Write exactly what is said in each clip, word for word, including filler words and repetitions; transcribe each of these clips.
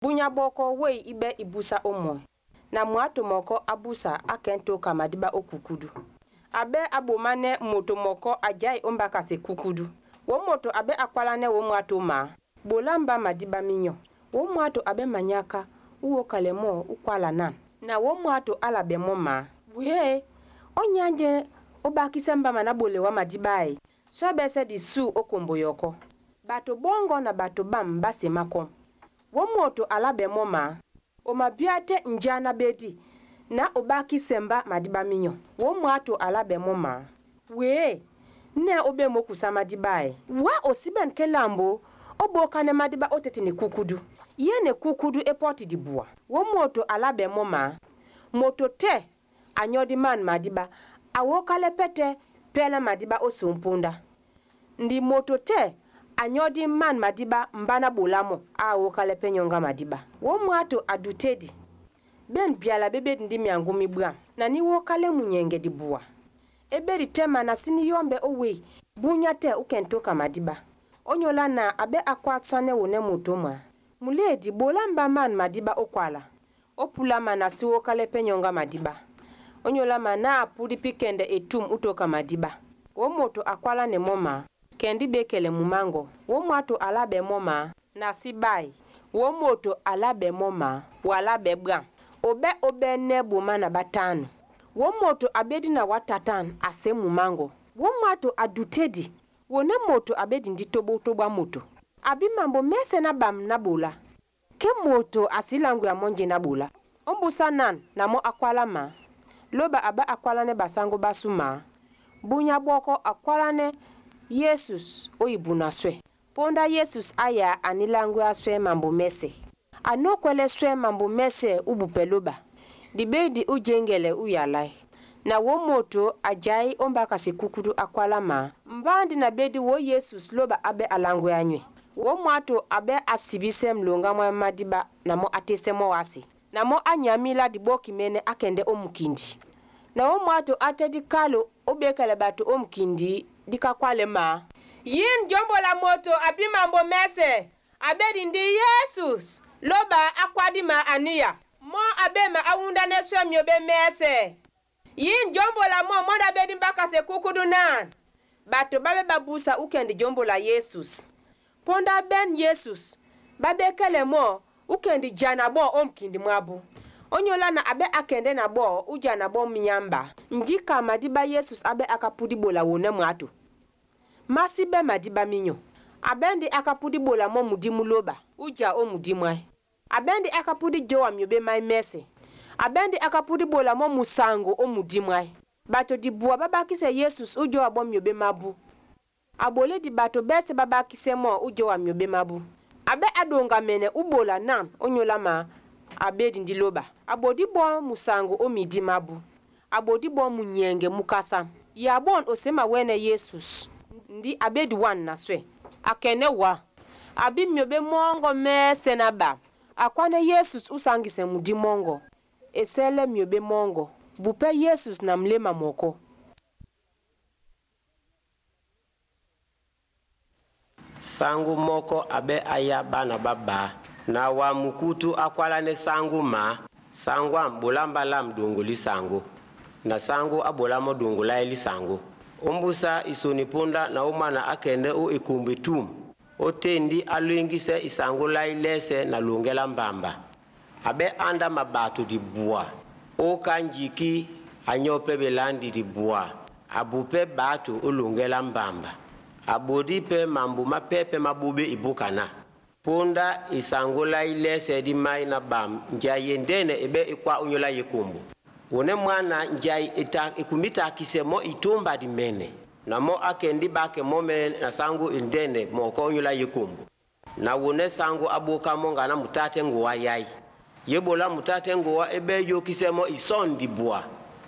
Bunya boko we ibe ibusa omo. Na muato moko abusa akento kamadiba okukudu. Abe abomane moto moko ajai ombaka se kukudu. Wo moto abe akwalane wo muato ma. Bolamba madiba minyo. Wo muato abe manyaka uwo kalemo ukwala nan. Na wo muato alabe moma. Buye, onyanje obakisemba manabole wa madibae. Swabese di su okombo yoko. Bato bongo na bato bam base makom. Wo moto alabe moma. Oma biate njana bedi. Na obaki semba madiba minyo. Wo muato alabe moma. We, ne obe moku sa madibae. Wa osiben ke lambo. Obo kane madiba otete ni kukudu. Ye ne kukudu epoti di bua. Wo moto alabe moma. Moto te anyodi man madiba. Awokale pete pele madiba osumpunda. Ndi moto te anyodi man madiba mbana bolamo awokale penyonga madiba. Wo muato adutedi. Ben biala bebe ndi miangumi bua. Na ni wokale munyenge di bua. Eberi tema na sini yombe owe. Bunya te ukentoka madiba. Onyola na abe akwatsane wone mutoma. Muledi bolamba man madiba okwala. Opula mana si wokale penyonga madiba. Onyola mana apudi pikende etum utoka madiba. Wo moto akwala ne moma. Kendi bekele mumango. Wo muato alabe moma. Nasi bai. Wo moto alabe moma. Walabe bwa. Obe obe nebu mana batanu. Wo moto abedi na watatan ase mumango. Wo muato adutedi. Wone moto abedi ndi tobo toba moto. Abi mambo mese na bam na bola. Ke moto asilangu ya monje na bola. Ombusa nan na mo akwala ma. Loba aba akwala ne basango basuma. Bunya boko akwala ne Jesus oibu na swe. Ponda Jesus aya anilangu ya swe mambo mese. Ano kwele swe mambo mese ubupe loba. Dibedi ujengele uyalai. Na wo moto ajai ombaka se kukudu akwala ma. Mbandi na bedi wo Jesus loba abe alangu ya nywe. Wo muato abe asibise mlonga mwa madiba na mo atese mo wasi. Na mo anyamila di boki mene akende omukindi. Na wo muato atedi kalo obekele batu omukindi dika kwale ma. Yin jombo la moto api mambo mese. Abedi ndi Jesus loba akwadi ma aniya. Mo abe ma awunda neswe myobe mese. Yin jombo la mo moda bedi mbaka se kukudu nan. Bato babe babusa ukendi jombo la Jesus. Ponda ben Jesus. Babe kele mo ukendi jana bo omkindi mwabu. Onyola na abe akende na bo ujana bo mnyamba. Njika madiba Jesus abe akapudi bola wone mwatu. Masibe madiba minyo. Abendi akapudi bola mo mudimu loba. Uja o mudimwai. Abendi akapudi jowa myobe mai mese. Abendi akapudi bola mo musango o mudimwai. Bato di bua baba kise Jesus ujo abo myobe mabu. Abole di bato bese baba kise mo ujo wa myobe mabu. Abe adonga mene ubola nan onyola ma abedi ndi loba. Abodi bo musango o midi mabu. Abodi bo munyenge mukasa. Yabon osema wene Jesus. Ndi abedi wan naswe. Akene wa. Abi myobe mongo mese na ba. Akwane Jesus usangise mudi mongo. Esele myobe mongo. Bupe Jesus na mlema moko. Sangu moko abe aya bana baba. Na wa mukutu akwala ne sangu ma. Sangu ambolamba la mdunguli sangu. Na sangu abolamo dungula ili sangu. Ombusa isoniponda na umana akende o ikumbitum. O tendi aluingise isangu la ilese na lungela mbamba. Abe anda mabatu di bua. O kanjiki anyope belandi di bua. Abupe batu ulungela mbamba. Abodi pe mambu mapepe mabube ibukana. Ponda isangola ilese di mai na bam. Njai yendene ebe ikwa unyola yekumbu. Wone mwana njai ita, ikumita kisemo itumba di mene. Na mo akendi bake mome na sangu indene moko unyola yekumbu. Na wone sangu abuka monga na mutate nguwa yai. Yebola mutate nguwa ebe yo kisemo ison di bua.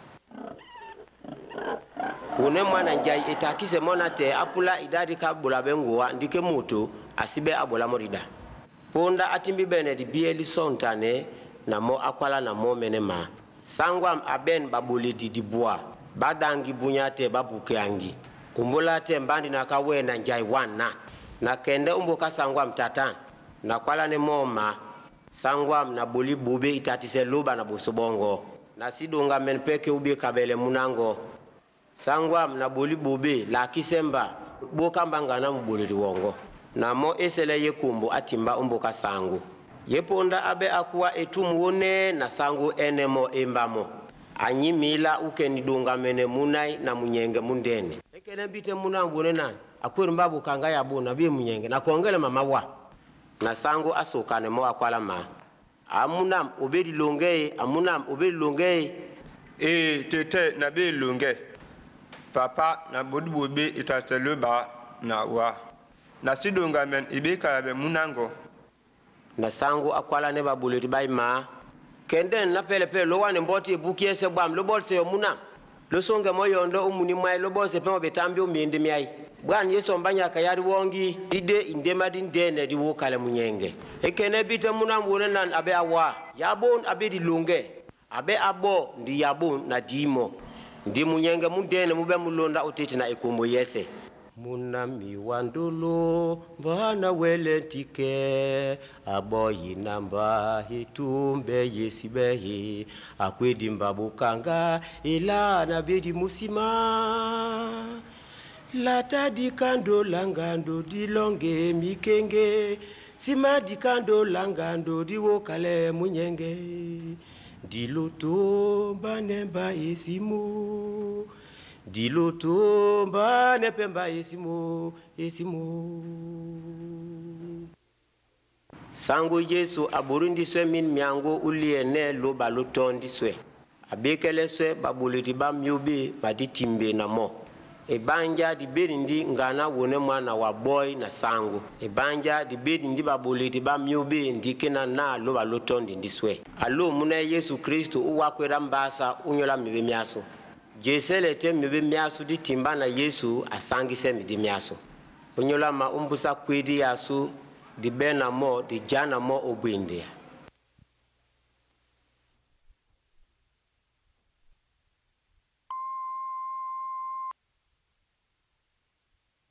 Wone mwana njai itakise mona te apula idadi ka bulabe nguwa ndike mutu asibe abola morida. Ponda atimbi bene di bieli sontane na mo akwala na mo menema. Sangwam aben babuli di dibua. Badangi bunyate babuke angi. Umbola te mbandi na kawe na njai wana. Na kende umboka sangwam tatan. Na kwala ne moma. Sangwam na boli bube itatise luba na busobongo. Na sidonga men peke ubi kabele munango. Sangwam na boli bube la kisemba boka mbangana mbuli riwongo. Na mo esele ye kumbu atimba umboka sangu. Yeponda abe akuwa etumuone na sangu enemo embamo. Anyi mila uke nidunga mene munai na munyenge mundene. Ekele mbite munangu nani. Akwiri mbabu kanga ya bu na bi munyenge na kongele mama wa. Na sangu asokane mo akwala ma. Amunam obedi longe, amunam obedi longe. E tete na be longe. Papa na bodi bobe itaselu ba na wa. Na sidonga men ibe kalabe munango. Na sangu akwala ne babuleti bai ma. Kenden na pele pele lo wane mboti bukie se bam lo bolse yo munam. Lo songe mo yondo umuni mai lo bolse pe mo betambi o miende miai. Bwan yeso mbanya kayari wongi ide indema dindene di wokale munyenge. Ekene bite munam wone nan abe awa. Yabon abe di lunge. Abe abo ndi yabon na dimo. Ndi munyenge mundene mube mulonda utiti na ikumbo yese. Munami wandolo bana welentike aboyi namba hitumbe yesibehi akwedi mbabukanga ila na bedi musima lata dikando langando dilonge mikenge sima dikando langando diwokale munyenge diloto banemba yesimu Diloto mba nepemba yesimo yesimo. Sango Yesu aburundi swe min miango ulie ne lo balotondi swe. Abekele swe babuliti ba myubi maditimbe na mo. Ebanja di berindi ngana wone mwana wa boy na sango. Ebanja di berindi babuliti ba myubi ndikena na lo balotondi ndiswe. Alo mune Yesu Kristo uwakwera mbasa unyola mibe miaso. Jesele te mibe miasu di timbana Yesu asangise midi miasu. Unyola ma umbusa kwedi yasu di bena mo di jana mo obwinde.